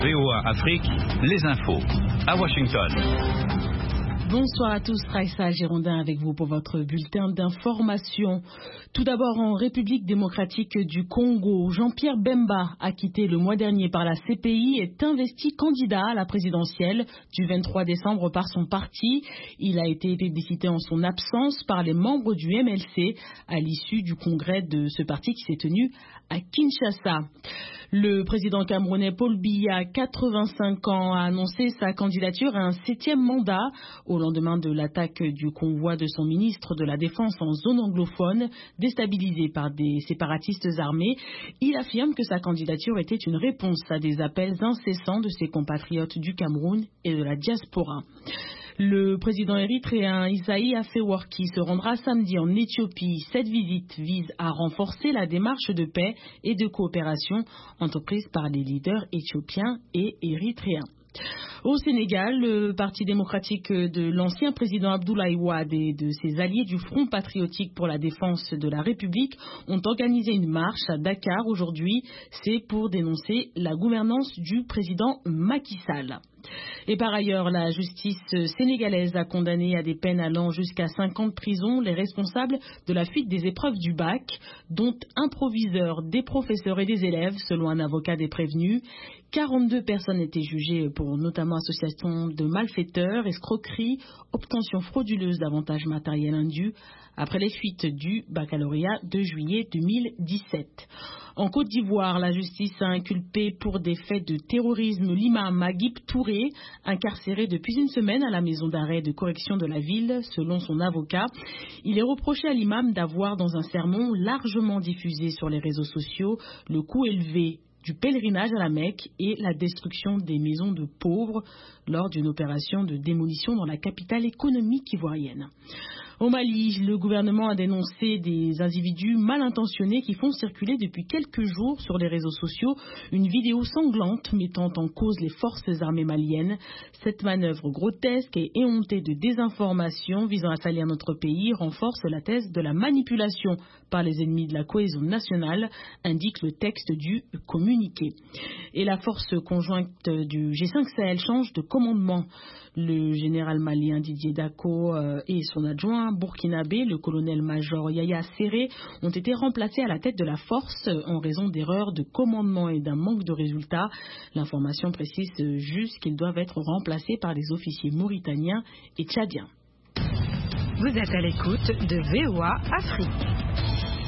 VOA Afrique, les infos. À Washington. Bonsoir à tous, Raissa Girondin avec vous pour votre bulletin d'information. Tout d'abord, en République démocratique du Congo, Jean-Pierre Bemba, acquitté le mois dernier par la CPI, est investi candidat à la présidentielle du 23 décembre par son parti. Il a été plébiscité en son absence par les membres du MLC à l'issue du congrès de ce parti qui s'est tenu à Kinshasa. Le président camerounais Paul Biya, 85 ans, a annoncé sa candidature à un 7e mandat au lendemain de l'attaque du convoi de son ministre de la Défense en zone anglophone, déstabilisé par des séparatistes armés. Il affirme que sa candidature était une réponse à des appels incessants de ses compatriotes du Cameroun et de la diaspora. Le président érythréen Isaïe Afewerki se rendra samedi en Éthiopie. Cette visite vise à renforcer la démarche de paix et de coopération entreprise par les leaders éthiopiens et érythréens. Au Sénégal, le Parti démocratique de l'ancien président Abdoulaye Wade et de ses alliés du Front patriotique pour la défense de la République ont organisé une marche à Dakar aujourd'hui. C'est pour dénoncer la gouvernance du président Macky Sall. Et par ailleurs, la justice sénégalaise a condamné à des peines allant jusqu'à 5 ans de prison les responsables de la fuite des épreuves du bac, dont un proviseur, des professeurs et des élèves, selon un avocat des prévenus. 42 personnes étaient jugées pour notamment association de malfaiteurs, escroquerie, obtention frauduleuse d'avantages matériels indus après les fuites du baccalauréat de juillet 2017. En Côte d'Ivoire, la justice a inculpé pour des faits de terrorisme l'imam Agib Touré, incarcéré depuis une semaine à la maison d'arrêt de correction de la ville, selon son avocat. Il est reproché à l'imam d'avoir, dans un sermon largement diffusé sur les réseaux sociaux, le coût élevé du pèlerinage à la Mecque et la destruction des maisons de pauvres lors d'une opération de démolition dans la capitale économique ivoirienne. Au Mali, le gouvernement a dénoncé des individus mal intentionnés qui font circuler depuis quelques jours sur les réseaux sociaux une vidéo sanglante mettant en cause les forces armées maliennes. Cette manœuvre grotesque et éhontée de désinformation visant à salir notre pays renforce la thèse de la manipulation par les ennemis de la cohésion nationale, indique le texte du communiqué. Et la force conjointe du G5 Sahel change de commandement. Le général malien Didier Dako et son adjoint burkinabé, le colonel-major Yaya Serré, ont été remplacés à la tête de la force en raison d'erreurs de commandement et d'un manque de résultats. L'information précise juste qu'ils doivent être remplacés par des officiers mauritaniens et tchadiens. Vous êtes à l'écoute de VOA Afrique.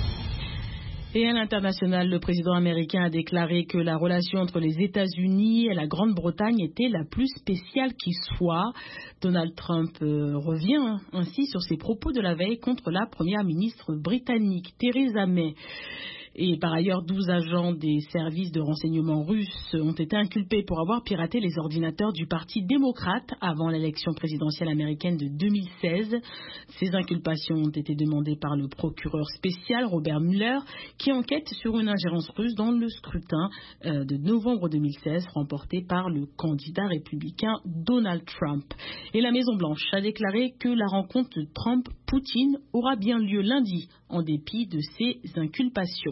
Et à l'international, le président américain a déclaré que la relation entre les États-Unis et la Grande-Bretagne était la plus spéciale qui soit. Donald Trump revient ainsi sur ses propos de la veille contre la première ministre britannique, Theresa May. Et par ailleurs, 12 agents des services de renseignement russes ont été inculpés pour avoir piraté les ordinateurs du Parti démocrate avant l'élection présidentielle américaine de 2016. Ces inculpations ont été demandées par le procureur spécial Robert Mueller, qui enquête sur une ingérence russe dans le scrutin de novembre 2016 remporté par le candidat républicain Donald Trump. Et la Maison-Blanche a déclaré que la rencontre de Trump-Poutine aura bien lieu lundi, en dépit de ces inculpations.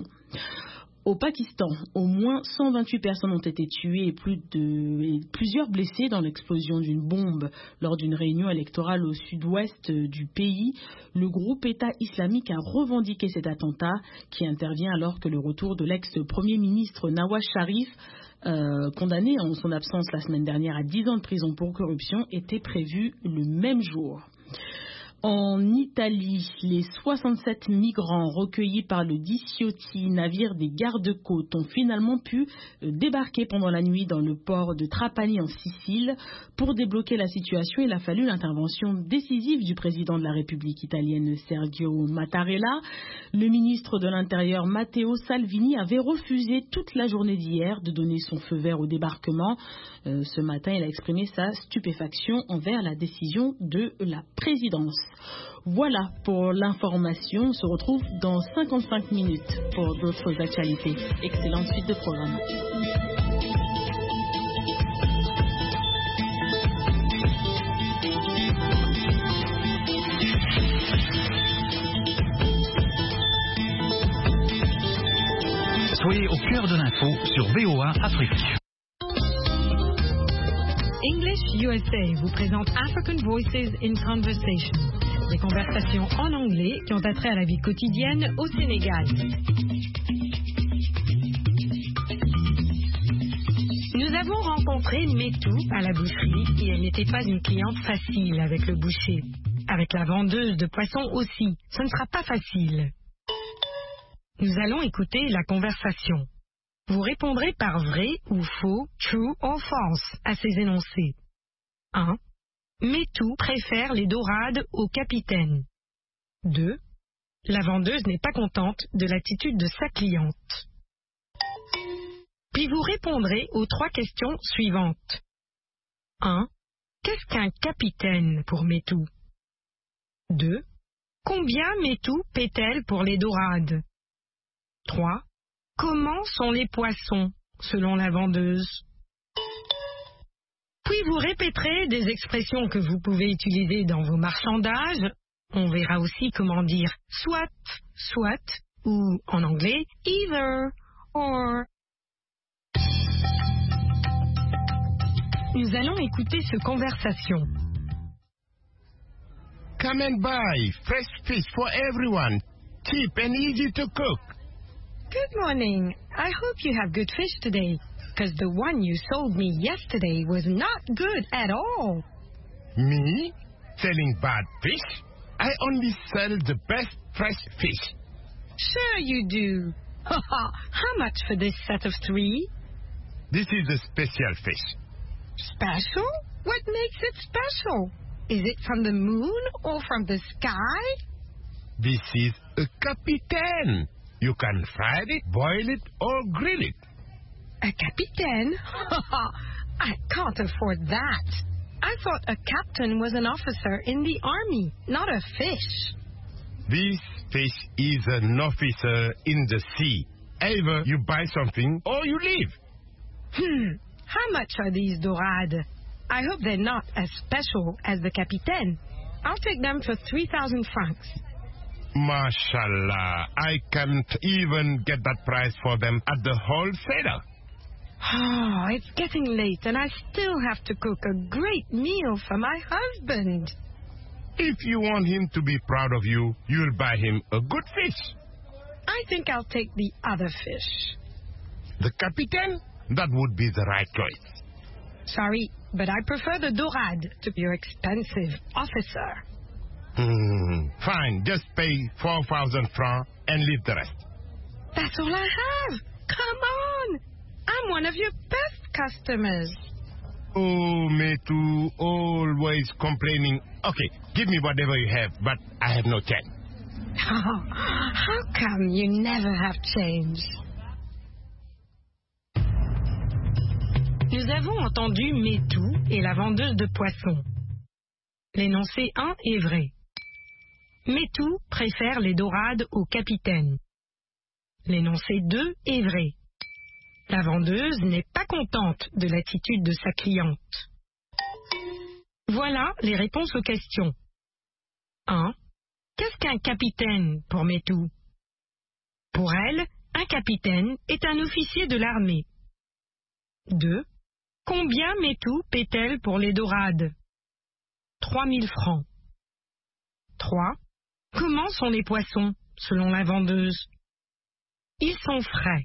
Au Pakistan, au moins 128 personnes ont été tuées et plusieurs blessées dans l'explosion d'une bombe lors d'une réunion électorale au sud-ouest du pays. Le groupe État islamique a revendiqué cet attentat qui intervient alors que le retour de l'ex-premier ministre Nawaz Sharif, condamné en son absence la semaine dernière à 10 ans de prison pour corruption, était prévu le même jour. En Italie, les 67 migrants recueillis par le Diciotti, navire des gardes-côtes, ont finalement pu débarquer pendant la nuit dans le port de Trapani en Sicile. Pour débloquer la situation, il a fallu l'intervention décisive du président de la République italienne Sergio Mattarella. Le ministre de l'Intérieur Matteo Salvini avait refusé toute la journée d'hier de donner son feu vert au débarquement. Ce matin, il a exprimé sa stupéfaction envers la décision de la présidence. Voilà pour l'information. On se retrouve dans 55 minutes pour d'autres actualités. Excellente suite de programme. Soyez au cœur de l'info sur VOA Afrique. English USA vous présente African Voices in Conversation, des conversations en anglais qui ont attrait à la vie quotidienne au Sénégal. Nous avons rencontré Métou à la boucherie et elle n'était pas une cliente facile avec le boucher. Avec la vendeuse de poissons aussi, ce ne sera pas facile. Nous allons écouter la conversation. Vous répondrez par vrai ou faux, true or false, à ces énoncés. 1. Métou préfère les dorades au capitaine. 2. La vendeuse n'est pas contente de l'attitude de sa cliente. Puis vous répondrez aux 3 questions suivantes. 1. Qu'est-ce qu'un capitaine pour Métou? 2. Combien Métou paie-t-elle pour les dorades? 3. Comment sont les poissons, selon la vendeuse? Puis vous répéterez des expressions que vous pouvez utiliser dans vos marchandages. On verra aussi comment dire soit, soit, ou en anglais either, or. Nous allons écouter cette conversation. Come and buy fresh fish for everyone, cheap and easy to cook. Good morning. I hope you have good fish today, because the one you sold me yesterday was not good at all. Me? Selling bad fish? I only sell the best fresh fish. Sure you do. How much for this set of 3? This is a special fish. Special? What makes it special? Is it from the moon or from the sky? This is a capitaine. You can fry it, boil it, or grill it. A capitaine? I can't afford that. I thought a captain was an officer in the army, not a fish. This fish is an officer in the sea. Either you buy something or you leave. How much are these dorades? I hope they're not as special as the capitaine. I'll take them for 3,000 francs. Mashallah, I can't even get that price for them at the wholesaler. Oh, it's getting late and I still have to cook a great meal for my husband. If you want him to be proud of you, you'll buy him a good fish. I think I'll take the other fish. The capitaine? That would be the right choice. Sorry, but I prefer the dorade to your expensive officer. Fine, just pay 4,000 francs and leave the rest. That's all I have. Come on. I'm one of your best customers. Oh, Métou, always complaining. Okay, give me whatever you have, but I have no change. Oh, how come you never have change? Nous avons entendu Métou et la vendeuse de poissons. L'énoncé 1 est vrai. Métou préfère les dorades au capitaine. L'énoncé 2 est vrai. La vendeuse n'est pas contente de l'attitude de sa cliente. Voilà les réponses aux questions. 1. Qu'est-ce qu'un capitaine pour Métou? Pour elle, un capitaine est un officier de l'armée. 2. Combien Métou paie-t-elle pour les dorades? 3 000 francs. 3. Comment sont les poissons, selon la vendeuse? Ils sont frais.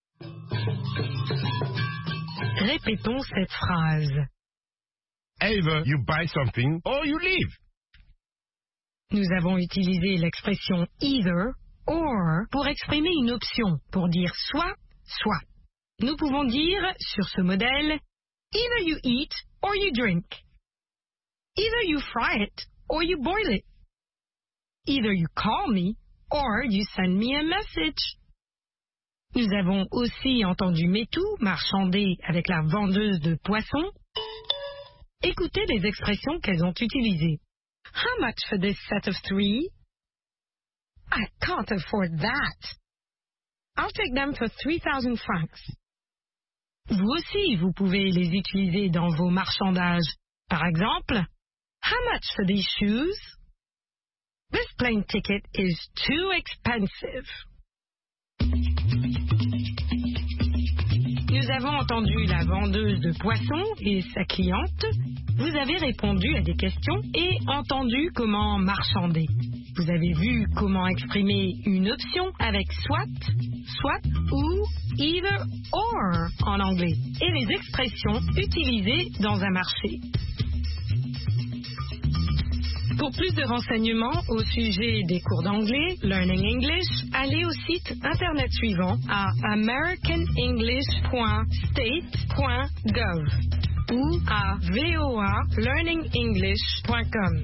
Répétons cette phrase. Either you buy something or you leave. Nous avons utilisé l'expression either, or pour exprimer une option, pour dire soit, soit. Nous pouvons dire, sur ce modèle, either you eat or you drink. Either you fry it or you boil it. Either you call me or you send me a message. Nous avons aussi entendu Métou marchander avec la vendeuse de poissons. Écoutez les expressions qu'elles ont utilisées. How much for this set of 3? I can't afford that. I'll take them for 3,000 francs. Vous aussi, vous pouvez les utiliser dans vos marchandages. Par exemple, how much for these shoes? This plane ticket is too expensive. nous avons entendu la vendeuse de poissons et sa cliente. Vous avez répondu à des questions et entendu comment marchander. Vous avez vu comment exprimer une option avec soit, soit ou either or en anglais et les expressions utilisées dans un marché. Pour plus de renseignements au sujet des cours d'anglais, Learning English, allez au site internet suivant à americanenglish.state.gov ou à voalearningenglish.com.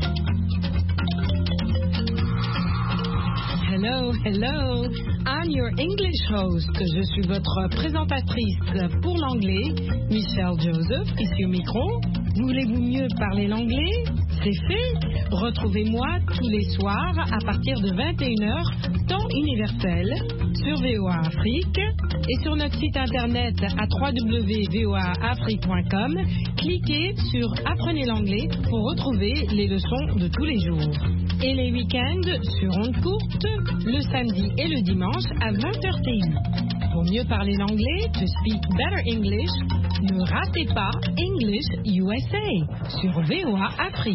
Hello, hello, I'm your English host. Je suis votre présentatrice pour l'anglais, Michelle Joseph, ici au micro. Voulez-vous mieux parler l'anglais? C'est fait. Retrouvez-moi tous les soirs à partir de 21h, temps universel, sur VOA Afrique et sur notre site internet à www.voaafrique.com. Cliquez sur Apprenez l'anglais pour retrouver les leçons de tous les jours. Et les week-ends sur ondes courtes, le samedi et le dimanche à 20h TU. Pour mieux parler l'anglais, to speak better English, ne ratez pas English USA sur VOA Afrique.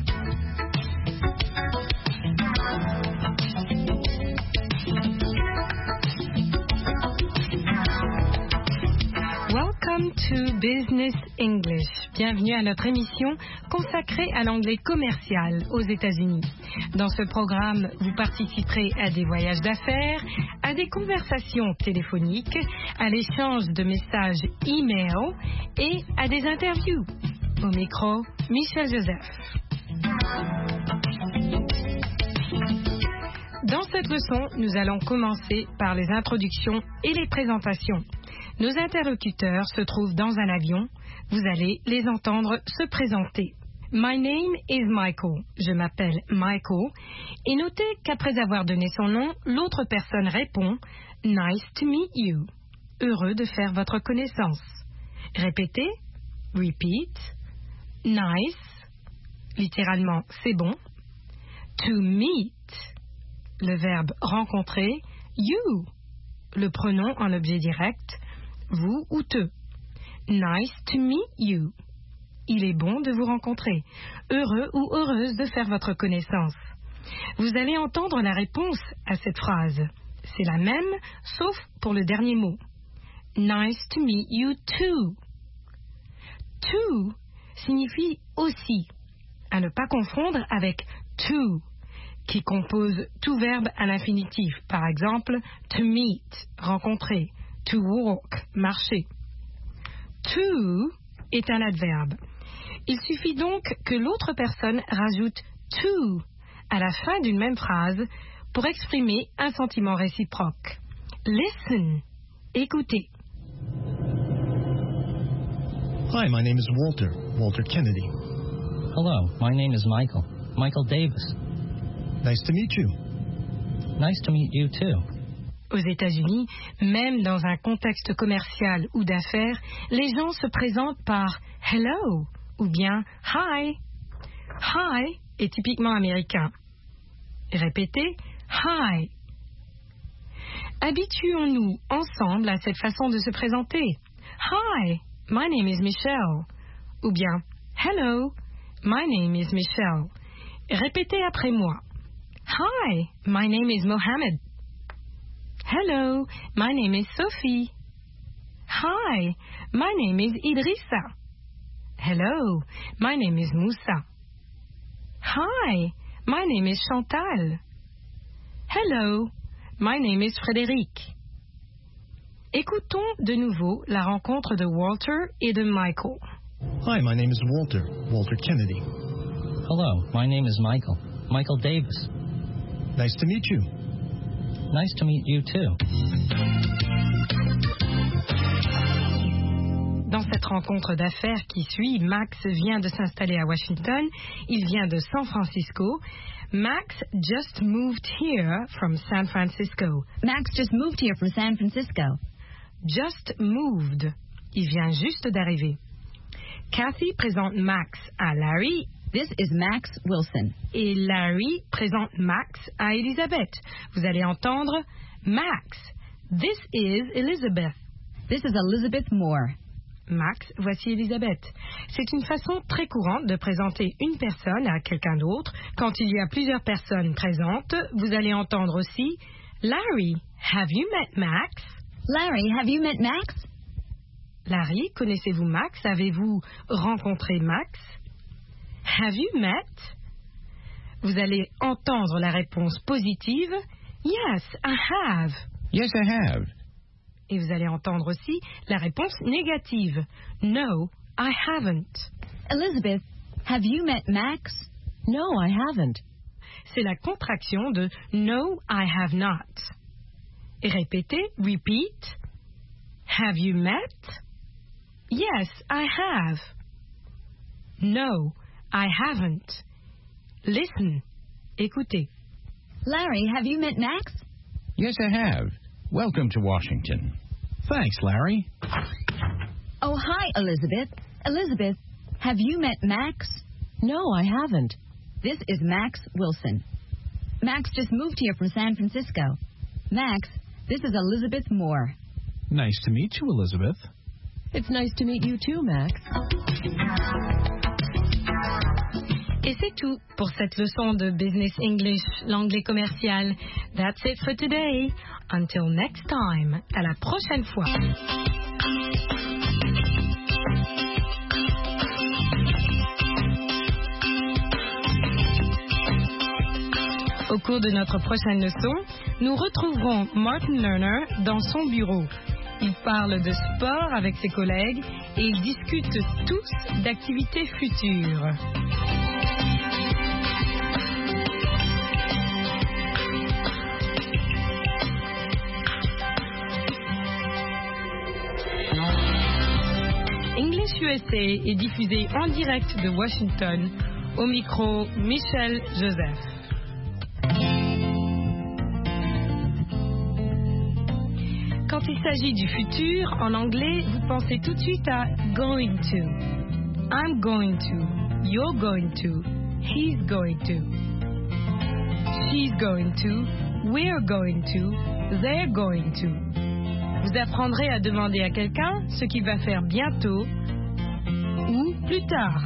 Welcome to Business English. Bienvenue à notre émission consacrée à l'anglais commercial aux États-Unis. Dans ce programme, vous participerez à des voyages d'affaires, à des conversations téléphoniques, à l'échange de messages e-mail et à des interviews. Au micro, Michel Joseph. Dans cette leçon, nous allons commencer par les introductions et les présentations. Nos interlocuteurs se trouvent dans un avion. Vous allez les entendre se présenter. My name is Michael. Je m'appelle Michael. Et notez qu'après avoir donné son nom, l'autre personne répond « Nice to meet you ». Heureux de faire votre connaissance. Répétez. Repeat. Nice. Littéralement, c'est bon. To meet. Le verbe rencontrer. You. Le pronom en objet direct. Vous ou te. Nice to meet you. Il est bon de vous rencontrer. Heureux ou heureuse de faire votre connaissance. Vous allez entendre la réponse à cette phrase. C'est la même, sauf pour le dernier mot. Nice to meet you too. To signifie aussi. À ne pas confondre avec to, qui compose tout verbe à l'infinitif. Par exemple, to meet, rencontrer. To walk, marcher. To est un adverbe. Il suffit donc que l'autre personne rajoute to à la fin d'une même phrase pour exprimer un sentiment réciproque. Listen, écoutez. Hi, my name is Walter Kennedy. Hello, my name is Michael Davis. Nice to meet you. Nice to meet you too. Aux États-Unis, même dans un contexte commercial ou d'affaires, les gens se présentent par hello ou bien hi. Hi est typiquement américain. Répétez hi. Habituons-nous ensemble à cette façon de se présenter. Hi, my name is Michelle. Ou bien hello, my name is Michelle. Répétez après moi. Hi, my name is Mohammed. Hello, my name is Sophie. Hi, my name is Idrissa. Hello, my name is Moussa. Hi, my name is Chantal. Hello, my name is Frédéric. Écoutons de nouveau la rencontre de Walter et de Michael. Hi, my name is Walter Kennedy. Hello, my name is Michael Davis. Nice to meet you. Nice to meet you too. Dans cette rencontre d'affaires qui suit, Max vient de s'installer à Washington. Il vient de San Francisco. Max just moved here from San Francisco. Max just moved here from San Francisco. Just moved. Il vient juste d'arriver. Kathy présente Max à Larry. This is Max Wilson. Et Larry présente Max à Elizabeth. Vous allez entendre Max. This is Elizabeth. This is Elizabeth Moore. Max, voici Elisabeth. C'est une façon très courante de présenter une personne à quelqu'un d'autre. Quand il y a plusieurs personnes présentes, vous allez entendre aussi Larry, have you met Max? Larry, have you met Max? Larry, connaissez-vous Max? Avez-vous rencontré Max? Have you met? Vous allez entendre la réponse positive. Yes, I have. Yes, I have. Et vous allez entendre aussi la réponse négative. No, I haven't. Elizabeth, have you met Max? No, I haven't. C'est la contraction de No, I have not. Et répétez, repeat. Have you met? Yes, I have. No, I haven't. Listen. Écoutez. Larry, have you met Max? Yes, I have. Welcome to Washington. Thanks, Larry. Oh, hi, Elizabeth. Elizabeth, have you met Max? No, I haven't. This is Max Wilson. Max just moved here from San Francisco. Max, this is Elizabeth Moore. Nice to meet you, Elizabeth. It's nice to meet you too, Max. Et c'est tout pour cette leçon de Business English, l'anglais commercial. That's it for today. Until next time. À la prochaine fois. Au cours de notre prochaine leçon, nous retrouverons Martin Lerner dans son bureau. Il parle de sport avec ses collègues et ils discutent tous d'activités futures. English USA est diffusé en direct de Washington, au micro Michel Joseph. Quand il s'agit du futur, en anglais, vous pensez tout de suite à going to. I'm going to, you're going to, he's going to, she's going to, we're going to, they're going to. Vous apprendrez à demander à quelqu'un ce qu'il va faire bientôt ou plus tard.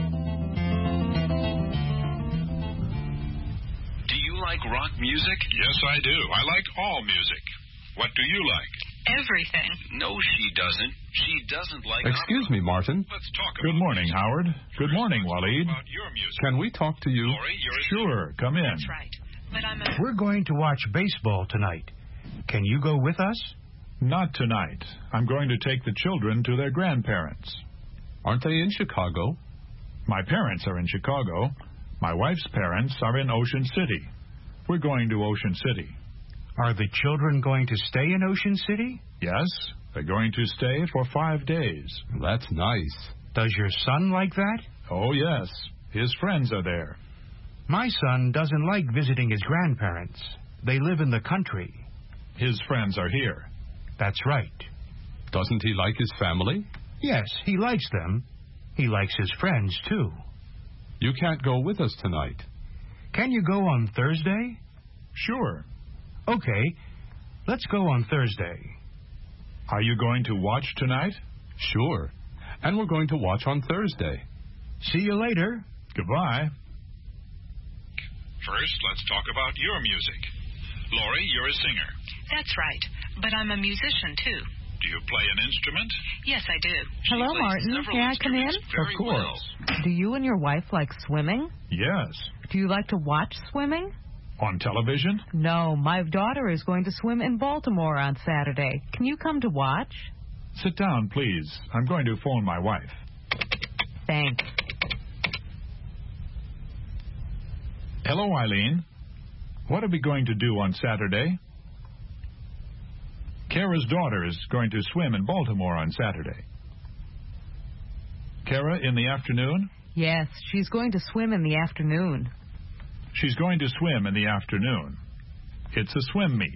Do you like rock music? Yes, I do. I like all music. What do you like? Everything. No, she doesn't. She doesn't like... Excuse me, Martin. Let's talk about Good morning, music. Howard. Good morning, Waleed. About your music. Can we talk to you? Lori, you're Sure, come in. That's right. But I'm We're going to watch baseball tonight. Can you go with us? Not tonight. I'm going to take the children to their grandparents. Aren't they in Chicago? My parents are in Chicago. My wife's parents are in Ocean City. We're going to Ocean City. Are the children going to stay in Ocean City? Yes, they're going to stay for 5 days. That's nice. Does your son like that? Oh, yes. His friends are there. My son doesn't like visiting his grandparents. They live in the country. His friends are here. That's right. Doesn't he like his family? Yes, he likes them. He likes his friends, too. You can't go with us tonight. Can you go on Thursday? Sure. Okay, let's go on Thursday. Are you going to watch tonight? Sure. And we're going to watch on Thursday. See you later. Goodbye. First, let's talk about your music. Lori, you're a singer. That's right. But I'm a musician, too. Do you play an instrument? Yes, I do. Hello, Martin. May I come in? Of course. Do you and your wife like swimming? Yes. Do you like to watch swimming? On television? No, my daughter is going to swim in Baltimore on Saturday. Can you come to watch? Sit down, please. I'm going to phone my wife. Thanks. Hello, Eileen. What are we going to do on Saturday? Kara's daughter is going to swim in Baltimore on Saturday. Kara, in the afternoon? Yes, she's going to swim in the afternoon. She's going to swim in the afternoon. It's a swim meet.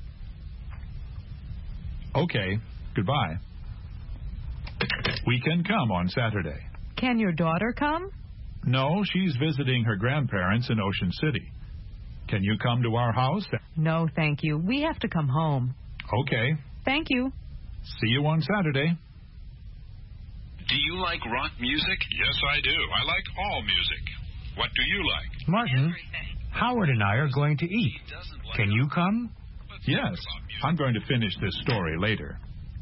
Okay, goodbye. We can come on Saturday. Can your daughter come? No, she's visiting her grandparents in Ocean City. Can you come to our house? No, thank you. We have to come home. Okay. Thank you. See you on Saturday. Do you like rock music? Yes, I do. I like all music. What do you like? Martin, Howard and I are going to eat. Can you come? Yes, I'm going to finish this story later.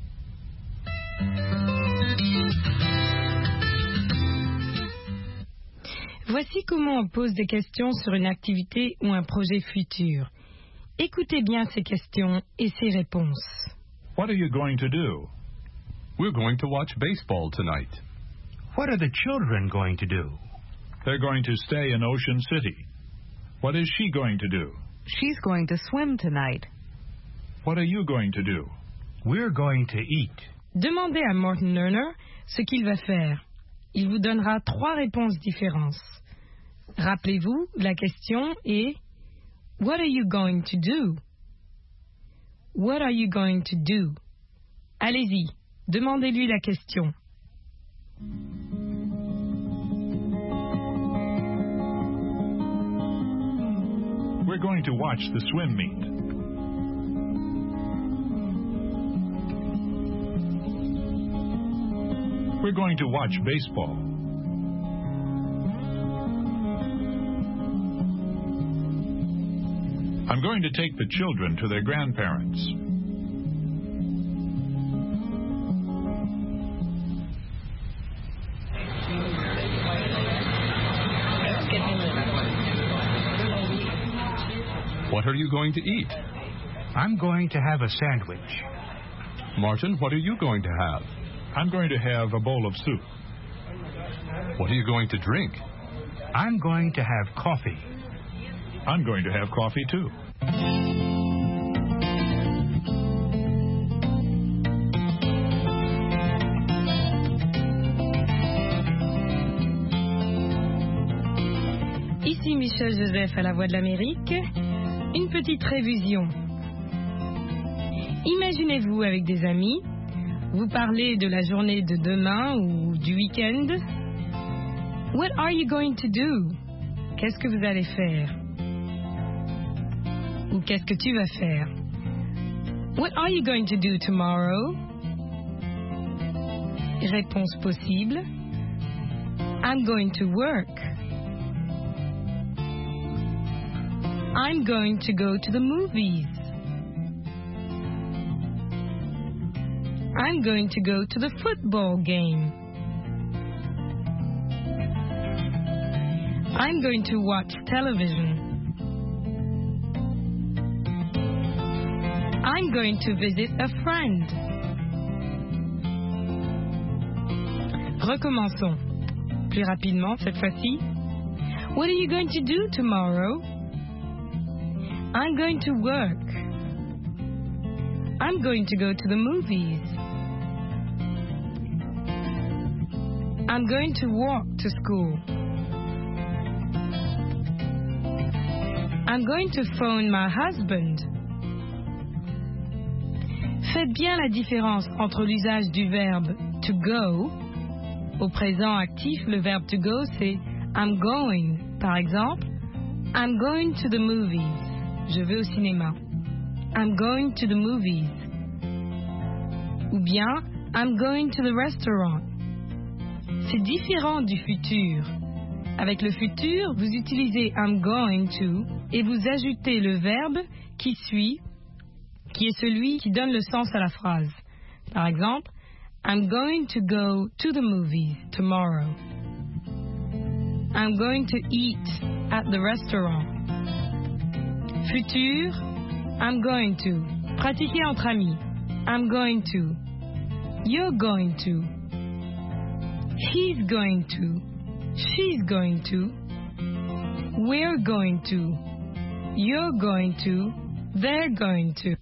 Voici comment on pose des questions sur une activité ou un projet futur. Écoutez bien ces questions et ces réponses. What are you going to do? We're going to watch baseball tonight. What are the children going to do? They're going to stay in Ocean City. What is she going to do? She's going to swim tonight. What are you going to do? We're going to eat. Demandez à Martin Lerner ce qu'il va faire. Il vous donnera 3 réponses différentes. Rappelez-vous, la question est What are you going to do? What are you going to do? Allez-y, demandez-lui la question. We're going to watch the swim meet. We're going to watch baseball. I'm going to take the children to their grandparents. What are you going to eat? I'm going to have a sandwich. Martin, what are you going to have? I'm going to have a bowl of soup. What are you going to drink? I'm going to have coffee. I'm going to have coffee too. Ici Michel Joseph à la Voix de l'Amérique. Une petite révision. Imaginez-vous avec des amis, vous parlez de la journée de demain ou du week-end. What are you going to do? Qu'est-ce que vous allez faire? Ou qu'est-ce que tu vas faire? What are you going to do tomorrow? Réponse possible. I'm going to work. I'm going to go to the movies. I'm going to go to the football game. I'm going to watch television. I'm going to visit a friend. Recommençons. Plus rapidement cette fois-ci. What are you going to do tomorrow? I'm going to work. I'm going to go to the movies. I'm going to walk to school. I'm going to phone my husband. Faites bien la différence entre l'usage du verbe to go. Au présent actif, le verbe to go, c'est I'm going. Par exemple, I'm going to the movies. Je vais au cinéma. I'm going to the movies. Ou bien, I'm going to the restaurant. C'est différent du futur. Avec le futur, vous utilisez I'm going to et vous ajoutez le verbe qui suit, qui est celui qui donne le sens à la phrase. Par exemple, I'm going to go to the movies tomorrow. I'm going to eat at the restaurant. Futur, I'm going to. Pratiquez entre amis. I'm going to. You're going to. He's going to. She's going to. We're going to. You're going to. They're going to.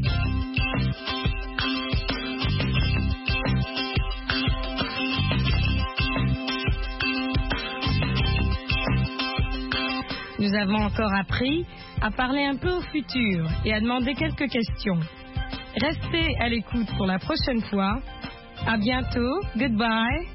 Nous avons encore appris à parler un peu au futur et à demander quelques questions. Restez à l'écoute pour la prochaine fois. À bientôt. Goodbye.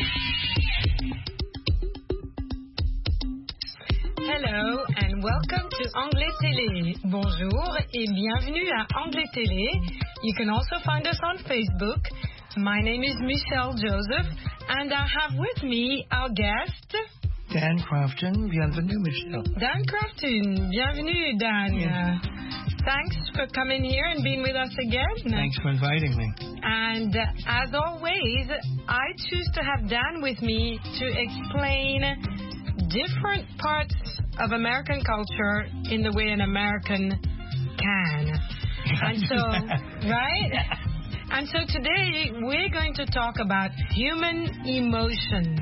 Hello and welcome to Anglais Télé. Bonjour et bienvenue à Anglais Télé. You can also find us on Facebook. My name is Michelle Joseph, and I have with me our guest, Dan Crofton. Bienvenue, Michelle. Dan Crofton. Bienvenue, Dan. Yeah. Thanks for coming here and being with us again. Thanks for inviting me. And as always, I choose to have Dan with me to explain different parts of American culture in the way an American can. And so, right? And so today we're going to talk about human emotions.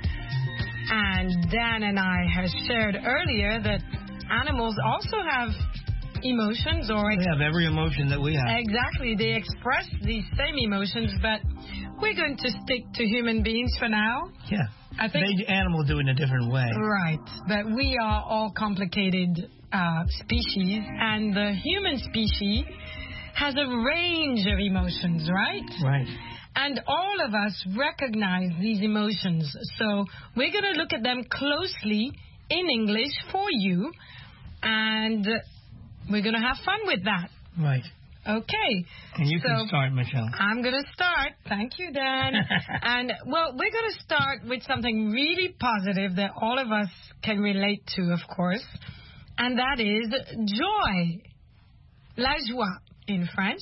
And Dan and I have shared earlier that animals also have emotions, or they have every emotion that we have. Exactly. They express these same emotions, but we're going to stick to human beings for now. Yeah. I think animals do it in a different way. Right. But we are all complicated species, and the human species has a range of emotions, right? Right. And all of us recognize these emotions. So we're going to look at them closely in English for you, and we're going to have fun with that. Right. Okay. And you can start, Michelle. I'm going to start. Thank you, Dan. And, well, we're going to start with something really positive that all of us can relate to, of course, and that is joy. La joie in French.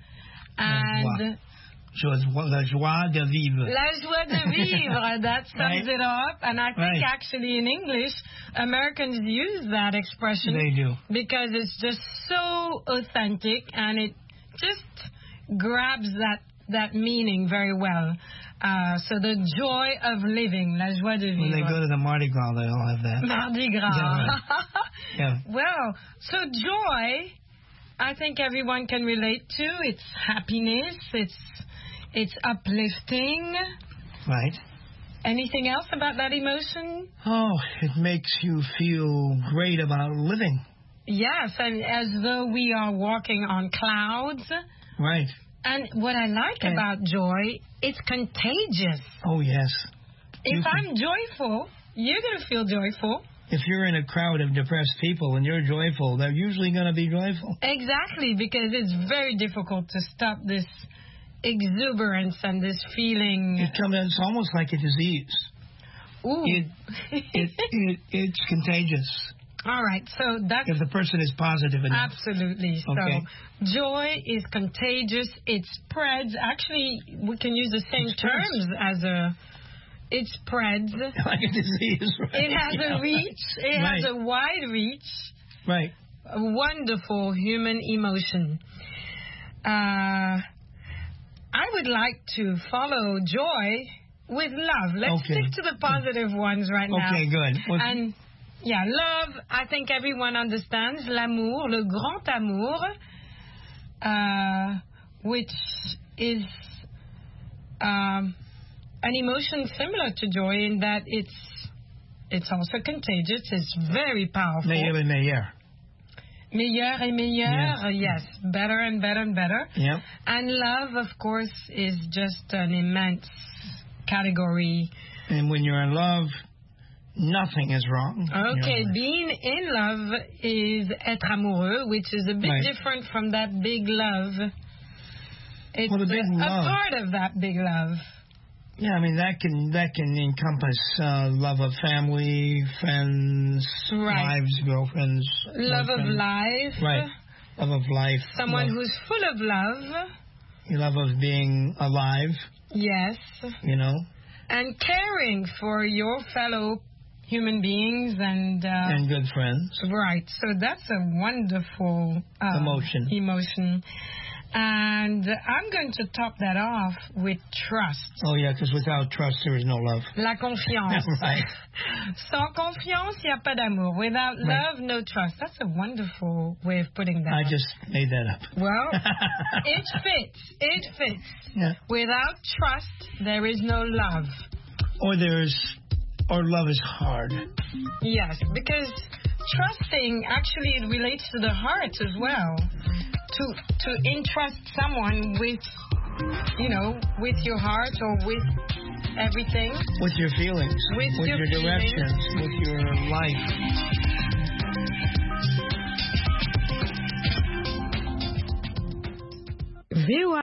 And la joie de vivre. La joie de vivre. That sums it up. And I think actually in English, Americans use that expression. They do. Because it's just so authentic and it just grabs that meaning very well. So the joy of living, la joie de vivre. When they go to the Mardi Gras, they all have that. Mardi Gras. Yeah, right. Yeah. Well, so joy, I think everyone can relate to. It's happiness. It's uplifting. Right. Anything else about that emotion? Oh, it makes you feel great about living. Yes, and as though we are walking on clouds. Right. And what I like about joy, it's contagious. Oh, yes. If I'm joyful, you're going to feel joyful. If you're in a crowd of depressed people and you're joyful, they're usually going to be joyful. Exactly, because it's very difficult to stop this exuberance and this feeling. It's almost like a disease. Ooh. It's contagious. All right, so that's... If the person is positive enough. Absolutely. Okay. So joy is contagious. It spreads. Actually, we can use the same terms as a... It spreads. Like a disease, right? It has a reach. It has a wide reach. Right. A wonderful human emotion. I would like to follow joy with love. Let's stick to the positive ones right now. Okay, good. And yeah, love, I think everyone understands. L'amour, le grand amour, which is an emotion similar to joy in that it's also contagious. It's very powerful. Meilleur et meilleur. Meilleur et meilleur, yes. Better and better and better. Yep. And love, of course, is just an immense category. And when you're in love, nothing is wrong. Okay, being in love is être amoureux, which is a bit different from that big love. It's a part of that big love. Yeah, I mean, that can encompass love of family, friends, wives, girlfriends. Love of life. Right. Love of life. Someone who's full of love. Love of being alive. Yes. You know. And caring for your fellow human beings and good friends. Right. So that's a wonderful emotion. And I'm going to top that off with trust. Oh, yeah, because without trust, there is no love. La confiance. Right. Sans confiance, il n'y a pas d'amour. Without love, no trust. That's a wonderful way of putting that. I just made that up. Well, it fits. It fits. Yeah. Without trust, there is no love. Or love is hard. Yes, because trusting actually relates to the heart as well. To entrust someone with, with your heart or with everything. With your feelings. With your feelings. directions. With your life. VOA